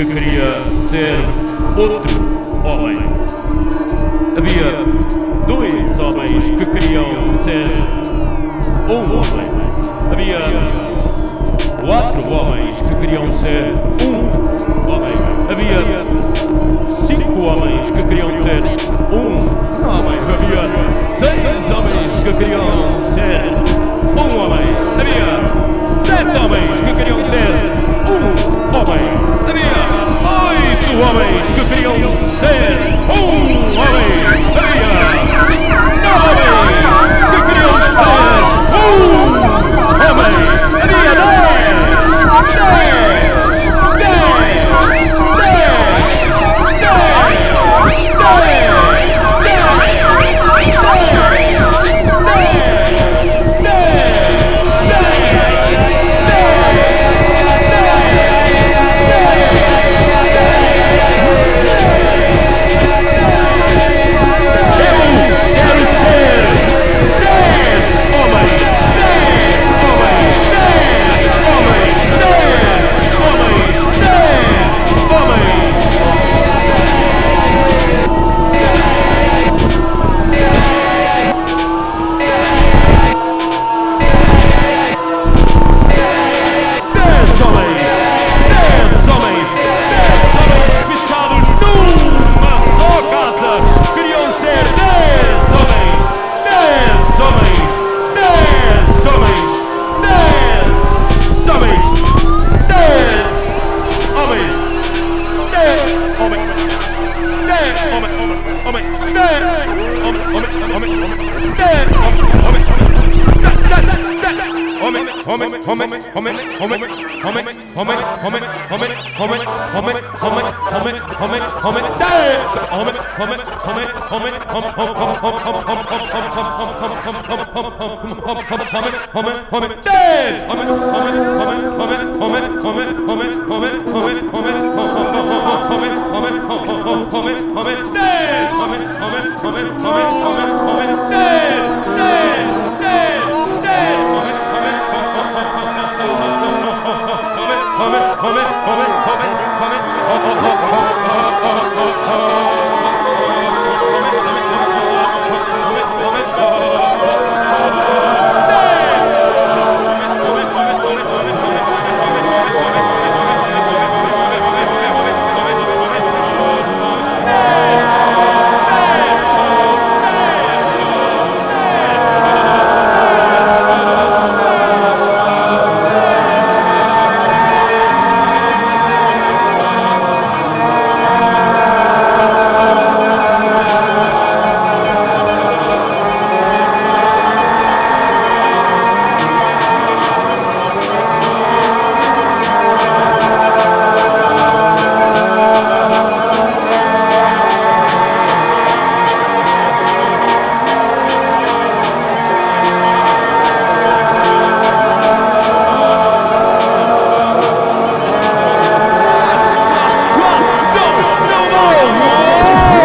que queria ser outro homem. Havia 2 homens que queriam ser um homem. Havia 4 homens que queriam ser um homem. Havia 5 homens que queriam ser um homem. Havia 6 homens que queriam ser um homem. Havia 7 homens que queriam ser um homem. Havia 8 homens que queriam ser um homem. Havia 9 homens que queriam ser um homem. Havia 1.